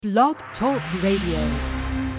Blog Talk Radio.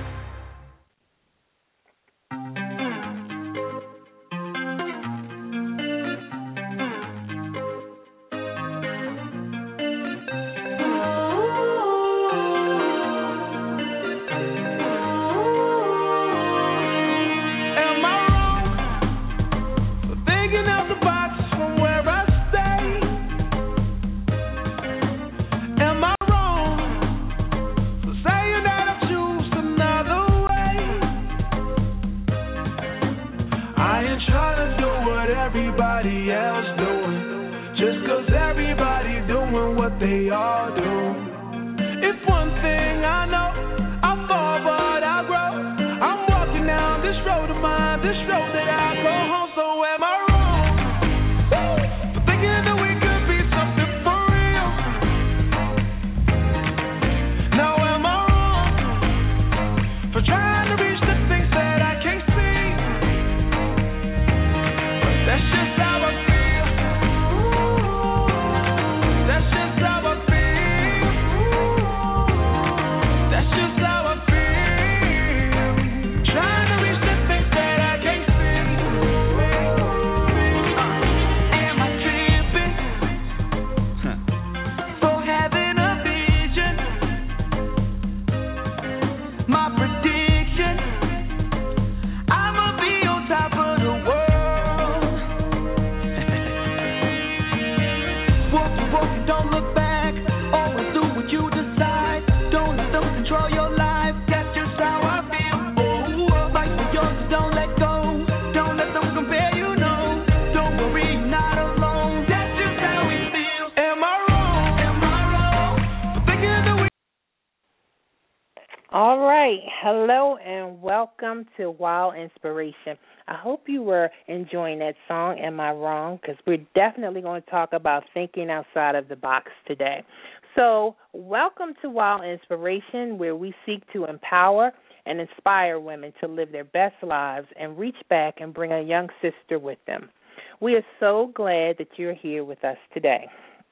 All right. Hello and welcome to Wild Inspiration. I hope you were enjoying that song, Am I Wrong? Because we're definitely going to talk about thinking outside of the box today. So welcome to Wild Inspiration, where we seek to empower and inspire women to live their best lives and reach back and bring a young sister with them. We are so glad that you're here with us today.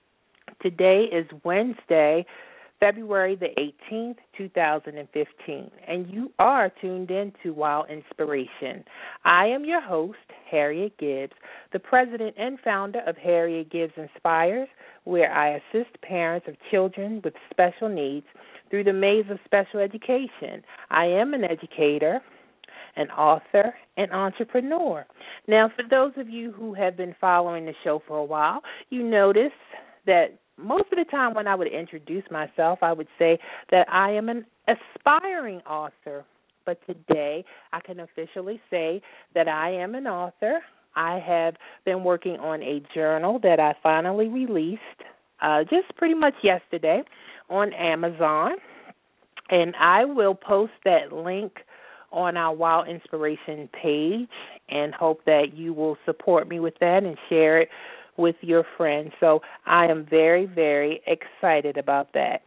Today is Wednesday, February the 18th, 2015, and you are tuned in to Wild Inspiration. I am your host, Harriet Gibbs, the president and founder of Harriet Gibbs Inspires, where I assist parents of children with special needs through the maze of special education. I am an educator, an author, and entrepreneur. Now, for those of you who have been following the show for a while, you notice that most of the time when I would introduce myself, I would say that I am an aspiring author. But today I can officially say that I am an author. I have been working on a journal that I finally released just pretty much yesterday on Amazon. And I will post that link on our Wild Inspiration page and hope that you will support me with that and share it with your friends. So I am very, very excited about that.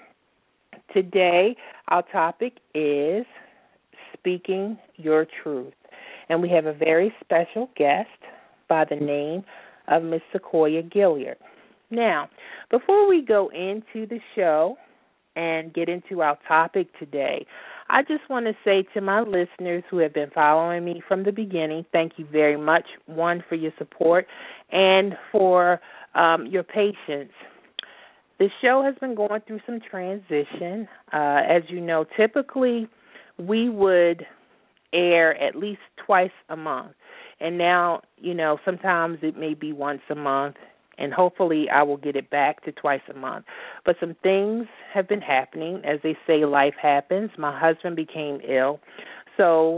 Today, our topic is speaking your truth. And we have a very special guest by the name of Miss Sequoia Gilliard. Now, before we go into the show and get into our topic today, I just want to say to my listeners who have been following me from the beginning, thank you very much, one, for your support and for your patience. The show has been going through some transition. As you know, typically we would air at least twice a month. And now, sometimes it may be once a month. And hopefully I will get it back to twice a month. But some things have been happening. As they say, life happens. My husband became ill. So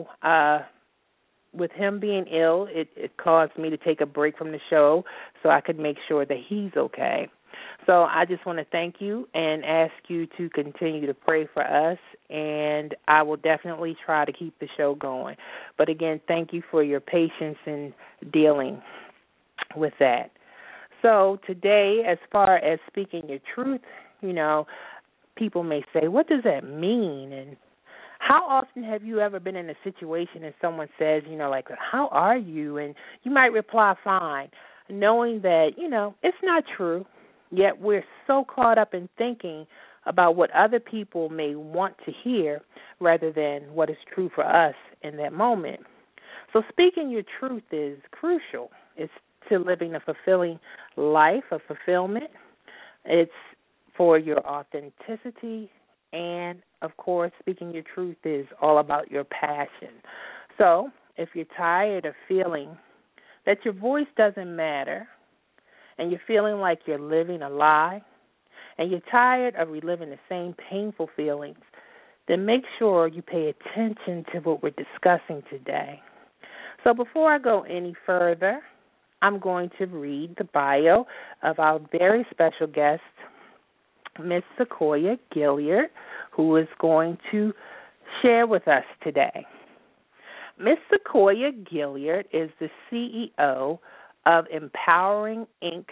with him being ill, it caused me to take a break from the show so I could make sure that he's okay. So I just want to thank you and ask you to continue to pray for us, and I will definitely try to keep the show going. But again, thank you for your patience in dealing with that. So today, as far as speaking your truth, people may say, what does that mean? And how often have you ever been in a situation and someone says, how are you? And you might reply, fine, knowing that, it's not true. Yet we're so caught up in thinking about what other people may want to hear rather than what is true for us in that moment. So speaking your truth is crucial. It's to living a fulfilling life of fulfillment. It's for your authenticity. And, of course, speaking your truth is all about your passion. So if you're tired of feeling that your voice doesn't matter and you're feeling like you're living a lie and you're tired of reliving the same painful feelings, then make sure you pay attention to what we're discussing today. So before I go any further, I'm going to read the bio of our very special guest, Miss Sequoia Gilliard, who is going to share with us today. Miss Sequoia Gilliard is the CEO of Empowering Inc.,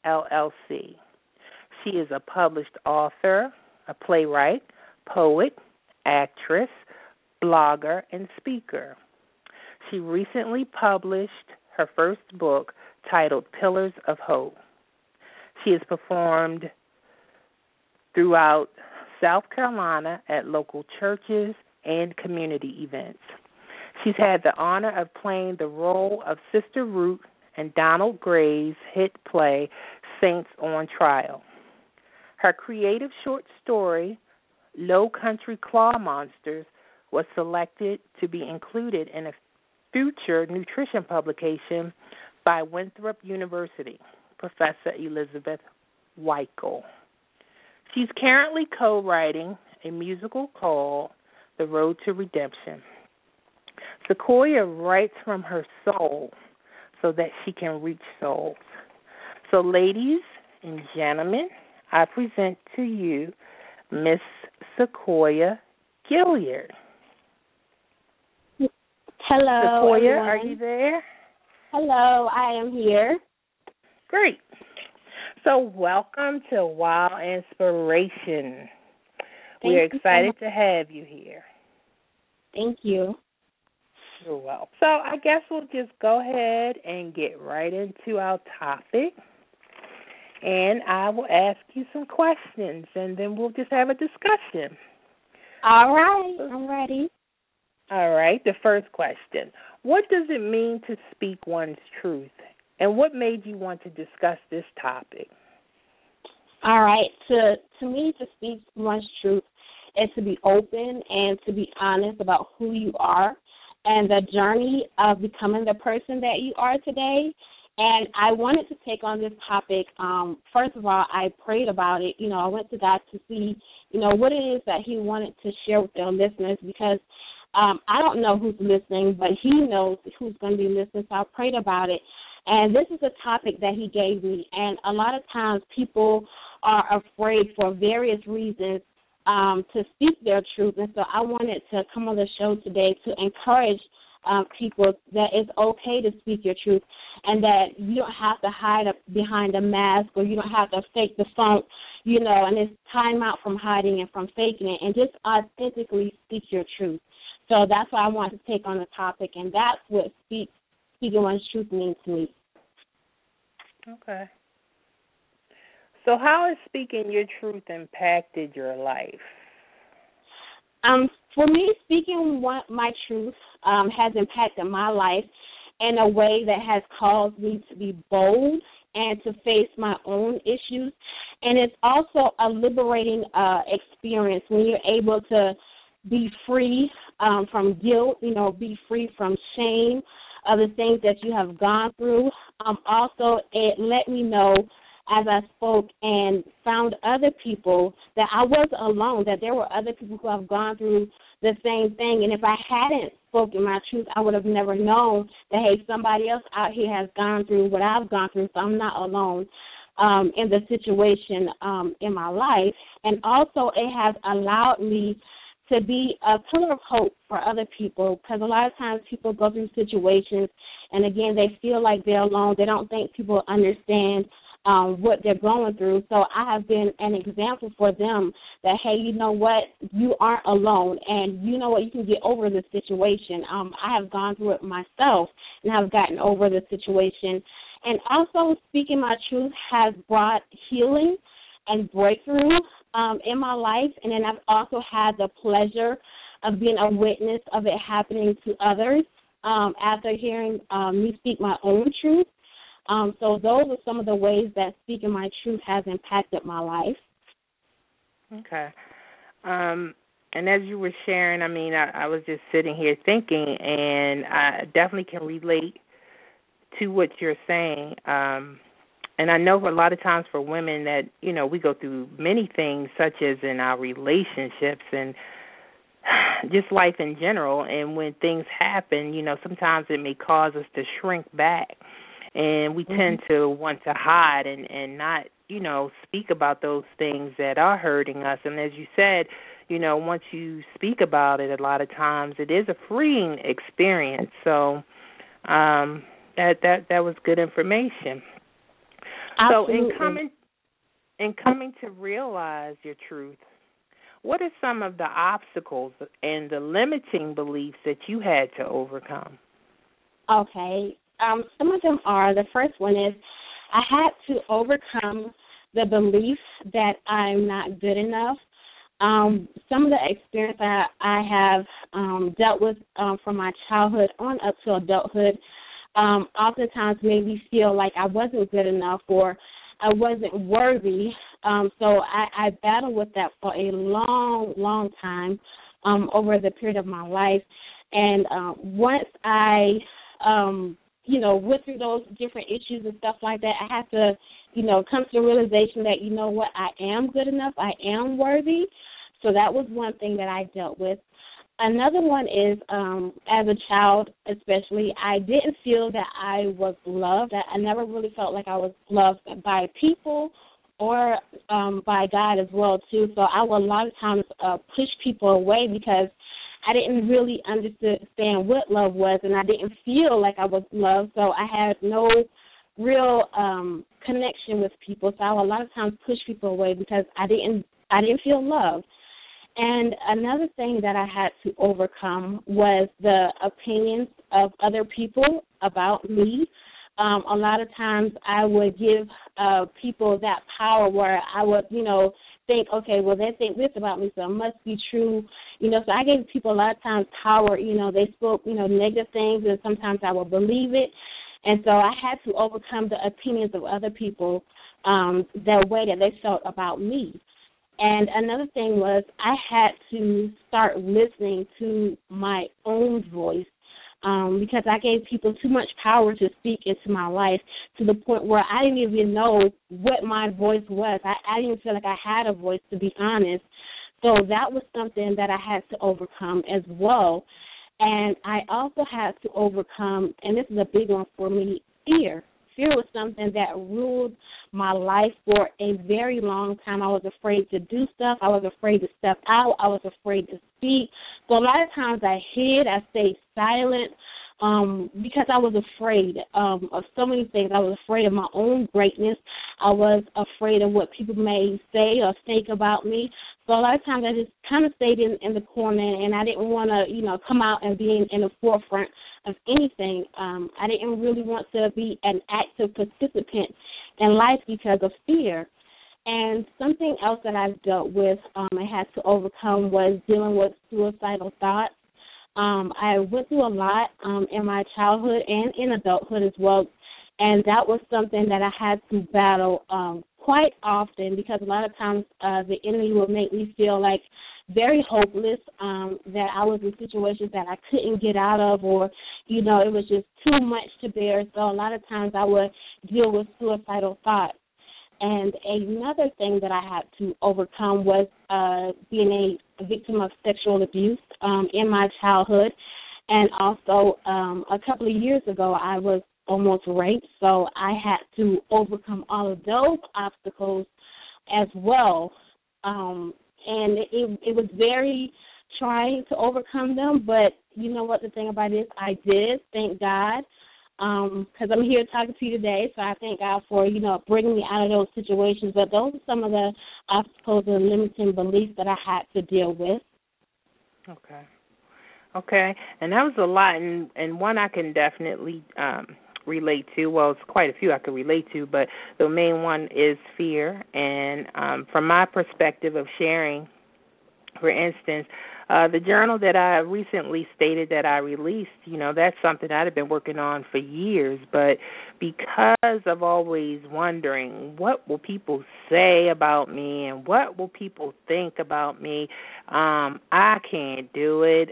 LLC. She is a published author, a playwright, poet, actress, blogger, and speaker. She recently published her first book titled Pillars of Hope. She has performed throughout South Carolina at local churches and community events. She's had the honor of playing the role of Sister Ruth in Donald Gray's hit play Saints on Trial. Her creative short story, Low Country Claw Monsters, was selected to be included in a future nutrition publication by Winthrop University, Professor Elizabeth Weichel. She's currently co-writing a musical called The Road to Redemption. Sequoia writes from her soul so that she can reach souls. So, ladies and gentlemen, I present to you Miss Sequoia Gilliard. Hello, Sequoia, everyone. are you there? Hello, I am here. Great. So welcome to Wild Inspiration. We're excited to have you here. Thank you. You're welcome. So I guess we'll just go ahead and get right into our topic. And I will ask you some questions, and then we'll just have a discussion. All right, I'm ready. All right, the first question. What does it mean to speak one's truth? And what made you want to discuss this topic? All right, to me, to speak one's truth is to be open and to be honest about who you are and the journey of becoming the person that you are today. And I wanted to take on this topic. First of all, I prayed about it. I went to God to see, what it is that he wanted to share with their listeners because I don't know who's listening, but he knows who's going to be listening, so I prayed about it. And this is a topic that he gave me. And a lot of times people are afraid for various reasons to speak their truth. And so I wanted to come on the show today to encourage people that it's okay to speak your truth and that you don't have to hide up behind a mask or you don't have to fake the funk, and it's time out from hiding and from faking it and just authentically speak your truth. So that's why I wanted to take on the topic, and that's what speaking one's truth means to me. Okay. So how has speaking your truth impacted your life? For me, speaking my truth has impacted my life in a way that has caused me to be bold and to face my own issues. And it's also a liberating experience when you're able to be free from guilt, be free from shame of the things that you have gone through. Also, it let me know as I spoke and found other people that I wasn't alone, that there were other people who have gone through the same thing. And if I hadn't spoken my truth, I would have never known that, hey, somebody else out here has gone through what I've gone through, so I'm not alone in the situation in my life. And also it has allowed me to be a pillar of hope for other people, because a lot of times people go through situations and, again, they feel like they're alone. They don't think people understand what they're going through. So I have been an example for them that, hey, you know what, you aren't alone, and you know what, you can get over the situation. I have gone through it myself and have gotten over the situation. And also speaking my truth has brought healing and breakthrough in my life. And then I've also had the pleasure of being a witness of it happening to others after hearing me speak my own truth. So those are some of the ways that speaking my truth has impacted my life. Okay. And as you were sharing, I mean, I was just sitting here thinking, and I definitely can relate to what you're saying. And I know a lot of times for women that, you know, we go through many things, such as in our relationships and just life in general. And when things happen, you know, sometimes it may cause us to shrink back. And we tend to want to hide and not, you know, speak about those things that are hurting us. And as you said, you know, once you speak about it, a lot of times it is a freeing experience. So that was good information. Absolutely. So in coming to realize your truth, what are some of the obstacles and the limiting beliefs that you had to overcome? Okay. Some of them are, the first one is I had to overcome the belief that I'm not good enough. Some of the experience that I have dealt with from my childhood on up to adulthood oftentimes made me feel like I wasn't good enough or I wasn't worthy. So I battled with that for a long, long time over the period of my life. And once I, went through those different issues and stuff like that, I had to, come to the realization that, you know what, I am good enough, I am worthy. So that was one thing that I dealt with. Another one is, as a child especially, I didn't feel that I was loved. I never really felt like I was loved by people or by God as well, too. So I would a lot of times push people away because I didn't really understand what love was, and I didn't feel like I was loved. So I had no real connection with people. So I would a lot of times push people away because I didn't feel loved. And another thing that I had to overcome was the opinions of other people about me. A lot of times I would give people that power where I would, think, okay, well, they think this about me, so it must be true. So I gave people a lot of times power. They spoke, negative things, and sometimes I would believe it. And so I had to overcome the opinions of other people, the way that they felt about me. And another thing was I had to start listening to my own voice because I gave people too much power to speak into my life to the point where I didn't even know what my voice was. I didn't even feel like I had a voice, to be honest. So that was something that I had to overcome as well. And I also had to overcome, and this is a big one for me, fear. Fear was something that ruled my life for a very long time. I was afraid to do stuff. I was afraid to step out. I was afraid to speak. So a lot of times I hid. I stayed silent because I was afraid of so many things. I was afraid of my own greatness. I was afraid of what people may say or think about me. So a lot of times I just kind of stayed in the corner, and I didn't want to, come out and be in the forefront of anything. I didn't really want to be an active participant in life because of fear. And something else that I've dealt with, I had to overcome was dealing with suicidal thoughts. I went through a lot in my childhood and in adulthood as well, and that was something that I had to battle quite often because a lot of times the enemy would make me feel like very hopeless, that I was in situations that I couldn't get out of or, it was just too much to bear. So a lot of times I would deal with suicidal thoughts. And another thing that I had to overcome was being a victim of sexual abuse in my childhood. And also a couple of years ago I was almost raped, so I had to overcome all of those obstacles as well. And it was very trying to overcome them, but you know what the thing about it is, I did, thank God, because I'm here talking to you today, so I thank God for, bringing me out of those situations. But those are some of the obstacles and limiting beliefs that I had to deal with. Okay, and that was a lot, and one I can definitely relate to. Well, it's quite a few I could relate to, but the main one is fear. And from my perspective of sharing, for instance, the journal that I recently stated that I released, that's something I'd have been working on for years. But because of always wondering what will people say about me and what will people think about me, I can't do it.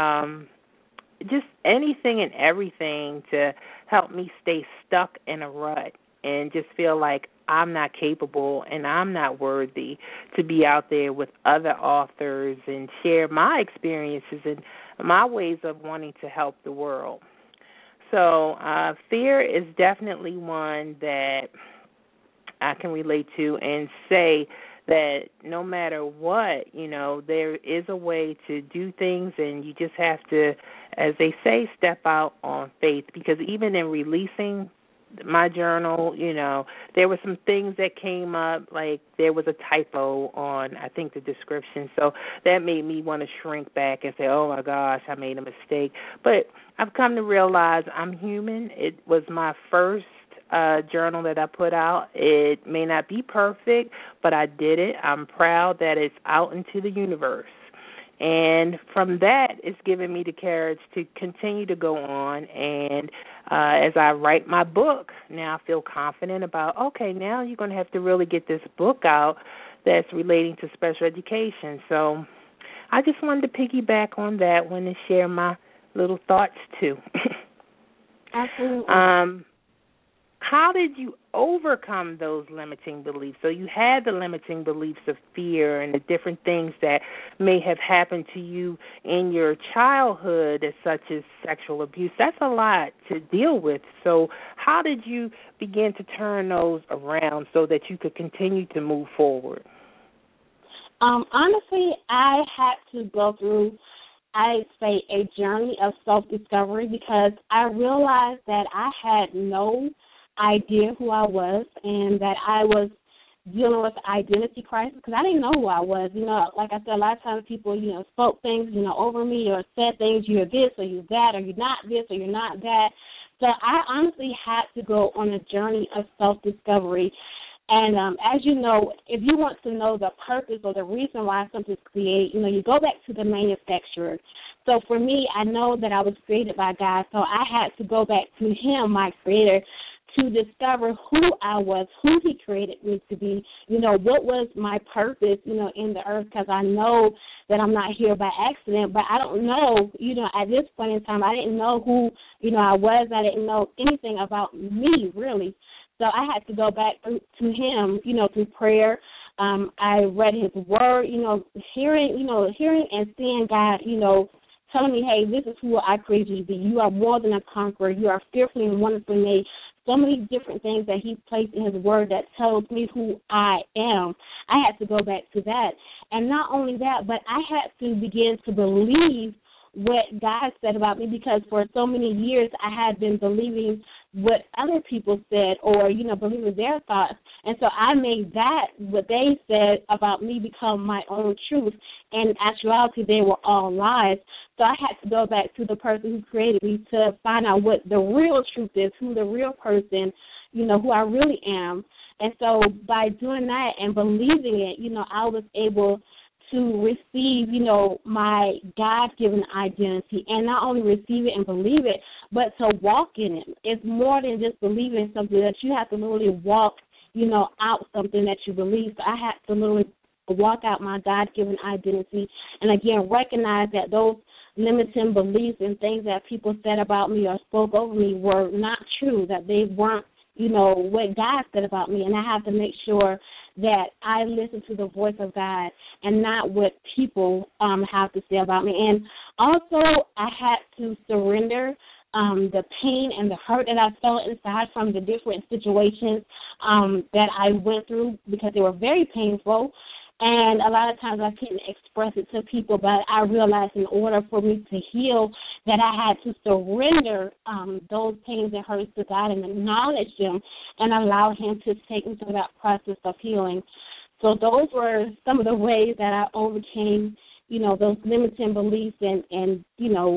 Just anything and everything to help me stay stuck in a rut and just feel like I'm not capable and I'm not worthy to be out there with other authors and share my experiences and my ways of wanting to help the world. So fear is definitely one that I can relate to and say that no matter what, there is a way to do things, and you just have to, as they say, step out on faith. Because even in releasing my journal, there were some things that came up, like there was a typo on, I think, the description. So that made me want to shrink back and say, oh, my gosh, I made a mistake. But I've come to realize I'm human. It was my first journal that I put out. It may not be perfect, but I did it. I'm proud that it's out into the universe. And from that, it's given me the courage to continue to go on. And as I write my book, now I feel confident about, okay, now you're going to have to really get this book out that's relating to special education. So I just wanted to piggyback on that one and share my little thoughts, too. Absolutely. How did you overcome those limiting beliefs? So you had the limiting beliefs of fear and the different things that may have happened to you in your childhood, such as sexual abuse. That's a lot to deal with. So how did you begin to turn those around so that you could continue to move forward? Honestly, I had to go through, I'd say, a journey of self-discovery because I realized that I had no idea who I was and that I was dealing with identity crisis because I didn't know who I was. Like I said, a lot of times people, spoke things, over me or said things, you're this or you're that or you're not this or you're not that. So I honestly had to go on a journey of self-discovery. And as you know, if you want to know the purpose or the reason why something's created, you go back to the manufacturer. So for me, I know that I was created by God, so I had to go back to Him, my Creator, to discover who I was, who He created me to be, what was my purpose, in the earth, because I know that I'm not here by accident, but I don't know, at this point in time, I didn't know who, I was. I didn't know anything about me, really. So I had to go back to Him, through prayer. I read His Word, hearing and seeing God, telling me, hey, this is who I created you to be. You are more than a conqueror. You are fearfully and wonderfully made. So many different things that He placed in His Word that tells me who I am. I had to go back to that. And not only that, but I had to begin to believe what God said about me because for so many years I had been believing what other people said or, believing their thoughts. And so I made that, what they said about me, become my own truth. And in actuality, they were all lies. So I had to go back to the person who created me to find out what the real truth is, who the real person, who I really am. And so by doing that and believing it, I was able to receive, my God-given identity, and not only receive it and believe it, but to walk in it. It's more than just believing something, that you have to literally walk, out something that you believe. So I had to literally walk out my God-given identity, and again, recognize that those limiting beliefs and things that people said about me or spoke over me were not true, that they weren't, what God said about me, and I have to make sure that I listen to the voice of God and not what people have to say about me. And also, I had to surrender the pain and the hurt that I felt inside from the different situations that I went through because they were very painful. And a lot of times I couldn't express it to people, but I realized in order for me to heal that I had to surrender those pains and hurts to God and acknowledge them and allow Him to take me through that process of healing. So those were some of the ways that I overcame, those limiting beliefs and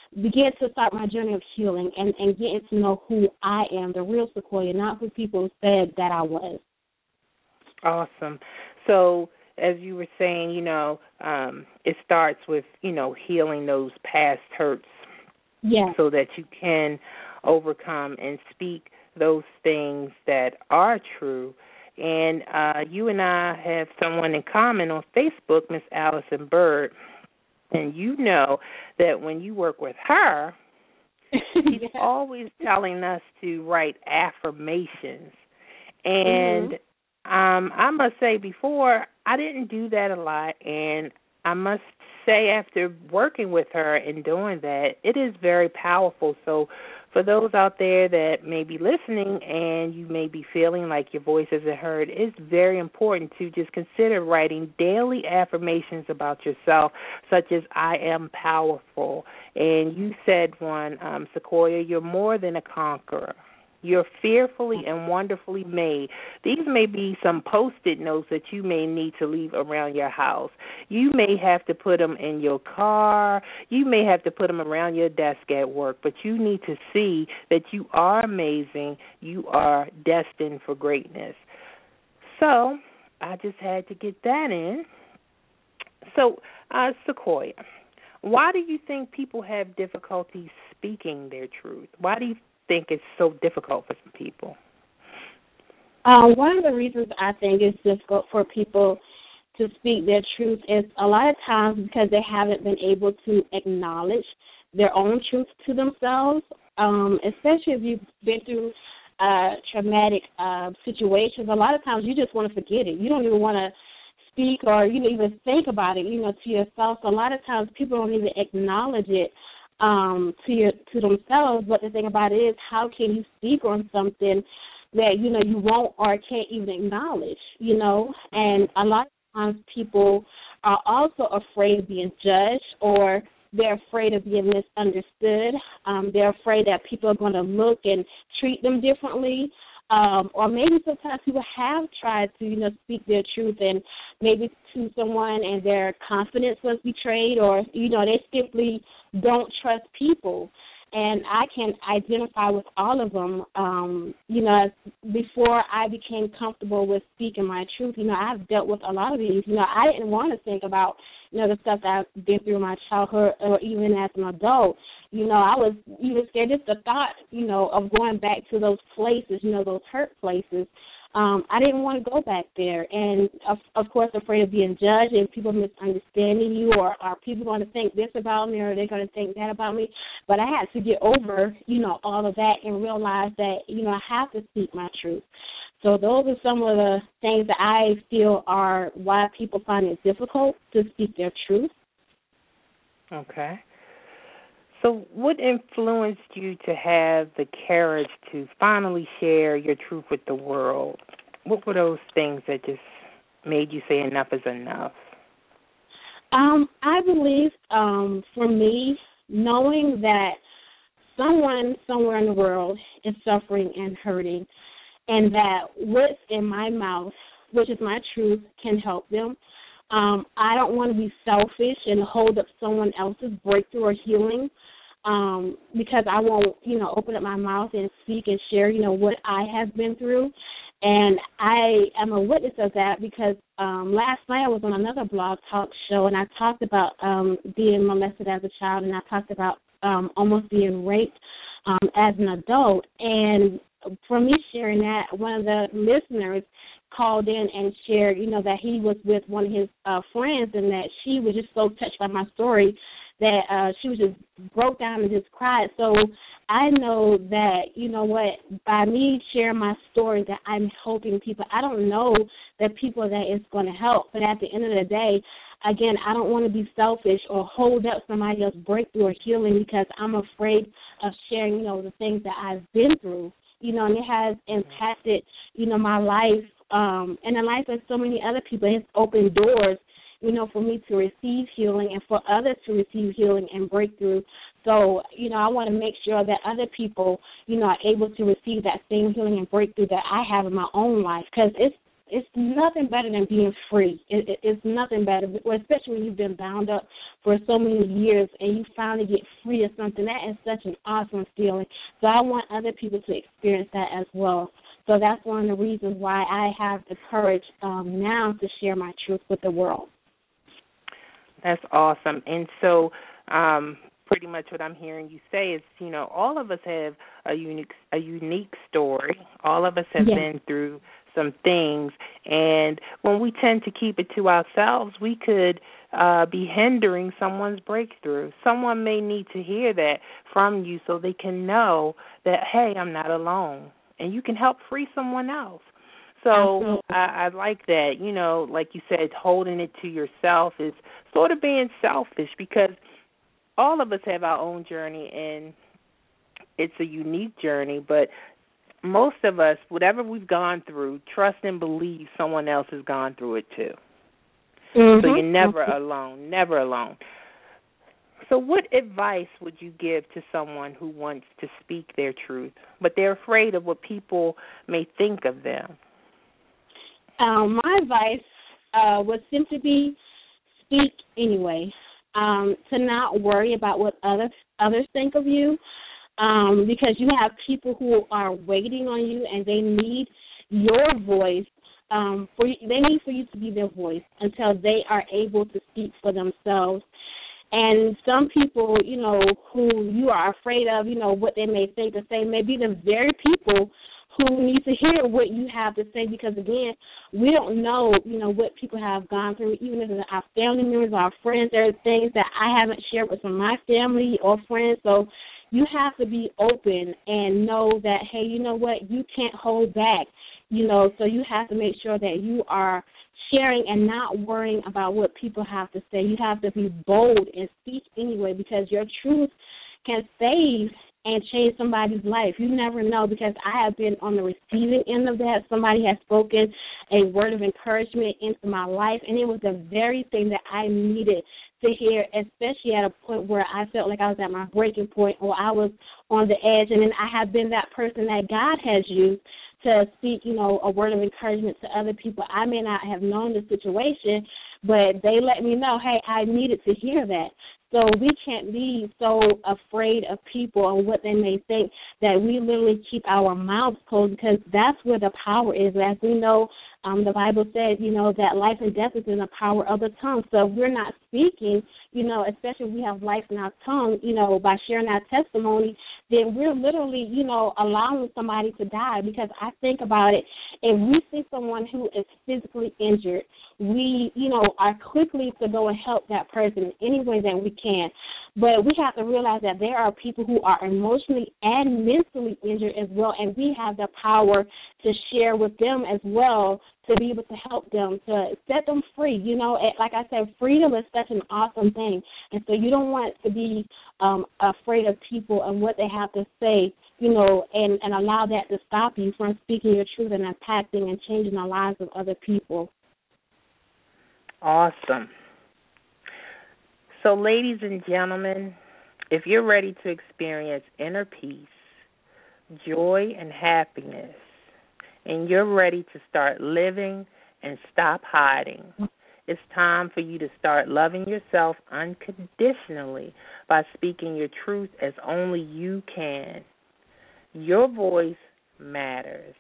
begin to start my journey of healing and getting to know who I am, the real Sequoia, not who people said that I was. Awesome. So as you were saying, it starts with, healing those past hurts, so that you can overcome and speak those things that are true. And you and I have someone in common on Facebook, Miss Allison Bird, and you know that when you work with her, she's always telling us to write affirmations. And I must say, before, I didn't do that a lot, and I must say after working with her and doing that, it is very powerful. So for those out there that may be listening and you may be feeling like your voice isn't heard, it's very important to just consider writing daily affirmations about yourself, such as I am powerful. And you said one, Sequoia, you're more than a conqueror. You're fearfully and wonderfully made. These may be some Post-it notes that you may need to leave around your house. You may have to put them in your car. You may have to put them around your desk at work. But you need to see that you are amazing. You are destined for greatness. So I just had to get that in. So, Sequoia, why do you think people have difficulty speaking their truth? Why do you think it's so difficult for some people? One of the reasons I think it's difficult for people to speak their truth is a lot of times because they haven't been able to acknowledge their own truth to themselves, especially if you've been through traumatic situations. A lot of times you just want to forget it. You don't even want to speak or even think about it, to yourself. So a lot of times people don't even acknowledge it to themselves. But the thing about it is, how can you speak on something that you won't or can't even acknowledge? And a lot of times people are also afraid of being judged, or they're afraid of being misunderstood. They're afraid that people are going to look and treat them differently. Or maybe sometimes people have tried to, speak their truth and maybe to someone and their confidence was betrayed, or, they simply don't trust people. And I can identify with all of them. Before I became comfortable with speaking my truth, I've dealt with a lot of these. I didn't want to think about, the stuff that I've been through in my childhood or even as an adult. I was even scared. Just the thought, of going back to those places, those hurt places. I didn't want to go back there. And, of course, afraid of being judged and people misunderstanding you, or are people going to think this about me, or are they going to think that about me? But I had to get over, all of that and realize that, I have to speak my truth. So those are some of the things that I feel are why people find it difficult to speak their truth. Okay. So what influenced you to have the courage to finally share your truth with the world? What were those things that just made you say enough is enough? I believe, for me, knowing that someone somewhere in the world is suffering and hurting, and that what's in my mouth, which is my truth, can help them. I don't want to be selfish and hold up someone else's breakthrough or healing, because I won't, open up my mouth and speak and share, what I have been through. And I am a witness of that because last night I was on another blog talk show, and I talked about being molested as a child, and I talked about almost being raped as an adult. And for me sharing that, one of the listeners called in and shared, that he was with one of his friends, and that she was just so touched by my story that she was just broke down and just cried. So I know that, by me sharing my story, that I'm helping people. I don't know the people that it's going to help, but at the end of the day, again, I don't want to be selfish or hold up somebody else's breakthrough or healing because I'm afraid of sharing, the things that I've been through, and it has impacted, my life and the life of so many other people. It's opened doors, for me to receive healing and for others to receive healing and breakthrough. So, I want to make sure that other people, are able to receive that same healing and breakthrough that I have in my own life, because it's nothing better than being free. It's nothing better, especially when you've been bound up for so many years and you finally get free of something. That is such an awesome feeling. So I want other people to experience that as well. So that's one of the reasons why I have the courage now to share my truth with the world. That's awesome. And so pretty much what I'm hearing you say is, all of us have a unique story. All of us have been through some things, and when we tend to keep it to ourselves, we could be hindering someone's breakthrough. Someone may need to hear that from you so they can know that, hey, I'm not alone, and you can help free someone else. So I like that. Like you said, holding it to yourself is sort of being selfish, because all of us have our own journey, and it's a unique journey, but most of us, whatever we've gone through, trust and believe someone else has gone through it too. Mm-hmm. So you're never alone, never alone. So what advice would you give to someone who wants to speak their truth, but they're afraid of what people may think of them? My advice would simply be speak anyway. To not worry about what others think of you, because you have people who are waiting on you and they need your voice. They need for you to be their voice until they are able to speak for themselves. And some people, who you are afraid of, what they may think or say, may be the very people who need to hear what you have to say, because, again, we don't know, what people have gone through, even if it's our family members, our friends. There are things that I haven't shared with some of my family or friends. So you have to be open and know that, hey, you know what, you can't hold back, so you have to make sure that you are sharing and not worrying about what people have to say. You have to be bold and speak anyway, because your truth can save and change somebody's life. You never know, because I have been on the receiving end of that. Somebody has spoken a word of encouragement into my life, and it was the very thing that I needed to hear, especially at a point where I felt like I was at my breaking point or I was on the edge. And then I have been that person that God has used to speak, a word of encouragement to other people. I may not have known the situation, but they let me know, hey, I needed to hear that. So we can't be so afraid of people and what they may think that we literally keep our mouths closed, because that's where the power is. As we know, the Bible says, that life and death is in the power of the tongue. So if we're not speaking, especially if we have life in our tongue, by sharing our testimony, then we're literally, allowing somebody to die. Because I think about it, if we see someone who is physically injured, we, are quickly to go and help that person in any way that we can. But we have to realize that there are people who are emotionally and mentally injured as well, and we have the power to share with them as well, to be able to help them, to set them free. Like I said, freedom is such an awesome thing. And so you don't want to be afraid of people and what they have to say, and allow that to stop you from speaking your truth and impacting and changing the lives of other people. Awesome. So, ladies and gentlemen, if you're ready to experience inner peace, joy, and happiness, and you're ready to start living and stop hiding, it's time for you to start loving yourself unconditionally by speaking your truth as only you can. Your voice matters.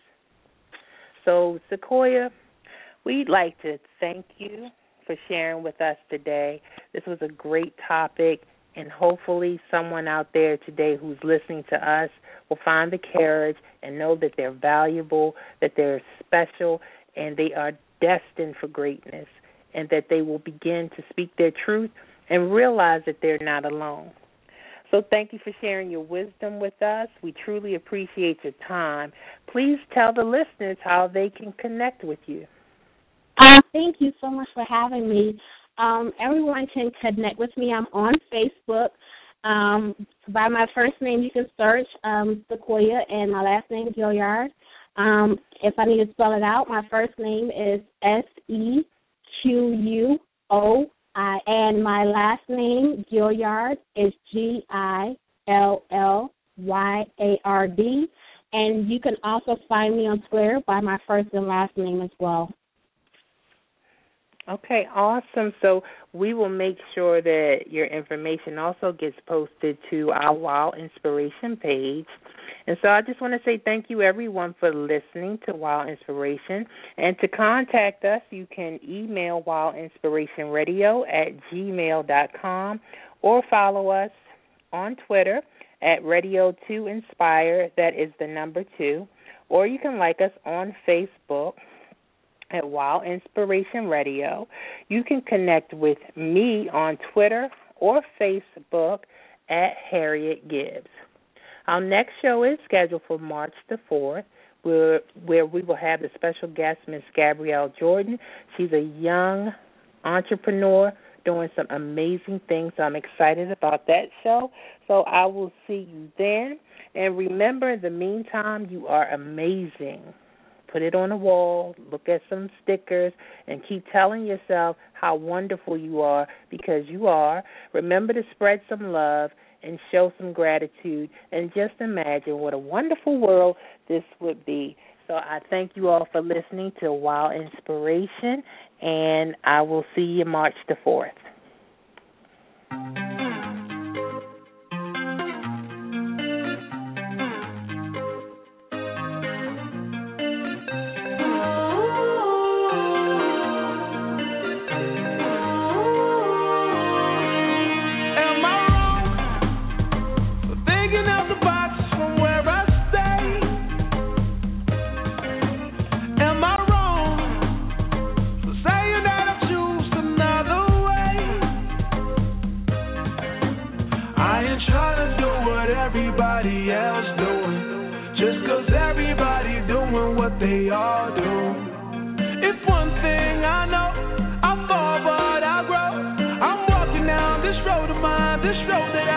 So, Sequoia, we'd like to thank you for sharing with us today. This was a great topic, and hopefully someone out there today who's listening to us will find the courage and know that they're valuable, that they're special, and they are destined for greatness, and that they will begin to speak their truth and realize that they're not alone. So thank you for sharing your wisdom with us. We truly appreciate your time. Please tell the listeners how they can connect with you. Thank you so much for having me. Everyone can connect with me. I'm on Facebook. By my first name, you can search Sequoia, and my last name is Gilliard. If I need to spell it out, my first name is Sequoi, and my last name, Gilliard, is Gillyard. And you can also find me on Twitter by my first and last name as well. Okay, awesome. So we will make sure that your information also gets posted to our Wild Inspiration page. And so I just want to say thank you, everyone, for listening to Wild Inspiration. And to contact us, you can email wildinspirationradio@gmail.com or follow us on Twitter at Radio2Inspire, that is the number 2. Or you can like us on Facebook at Wild Inspiration Radio. You can connect with me on Twitter or Facebook at Harriet Gibbs. Our next show is scheduled for March the 4th, where we will have the special guest, Miss Gabrielle Jordan. She's a young entrepreneur doing some amazing things. I'm excited about that show. So I will see you then. And remember, in the meantime, you are amazing. Put it on the wall, look at some stickers, and keep telling yourself how wonderful you are, because you are. Remember to spread some love and show some gratitude, and just imagine what a wonderful world this would be. So I thank you all for listening to Wild Inspiration, and I will see you March the 4th. They all do. It's one thing I know, I fall but I grow. I'm walking down this road of mine, this road that